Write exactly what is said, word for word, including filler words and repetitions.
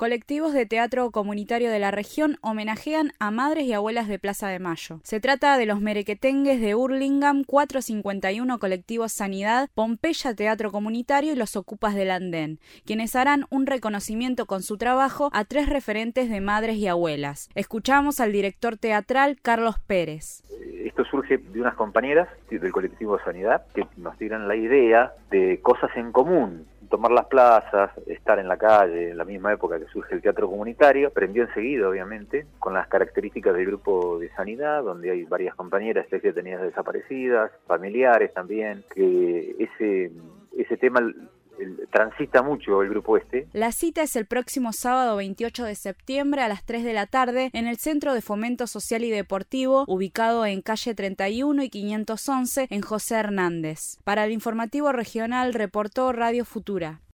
Colectivos de teatro comunitario de la región homenajean a madres y abuelas de Plaza de Mayo. Se trata de los merequetengues de Hurlingham, cuatrocientos cincuenta y uno Colectivos Sanidad, Pompeya Teatro Comunitario y los Ocupas del Andén, quienes harán un reconocimiento con su trabajo a tres referentes de madres y abuelas. Escuchamos al director teatral Carlos Pérez. Esto surge de unas compañeras del colectivo Sanidad que nos tiran la idea de cosas en común, tomar las plazas, estar en la calle, en la misma época que surge el teatro comunitario. Prendió enseguida, obviamente, con las características del grupo de Sanidad, donde hay varias compañeras que detenidas desaparecidas, familiares también, que ese, ese tema el, transita mucho el grupo este. La cita es el próximo sábado veintiocho de septiembre a las tres de la tarde en el Centro de Fomento Social y Deportivo, ubicado en calle treinta y uno y quinientos once en José Hernández. Para el informativo regional reportó Radio Futura.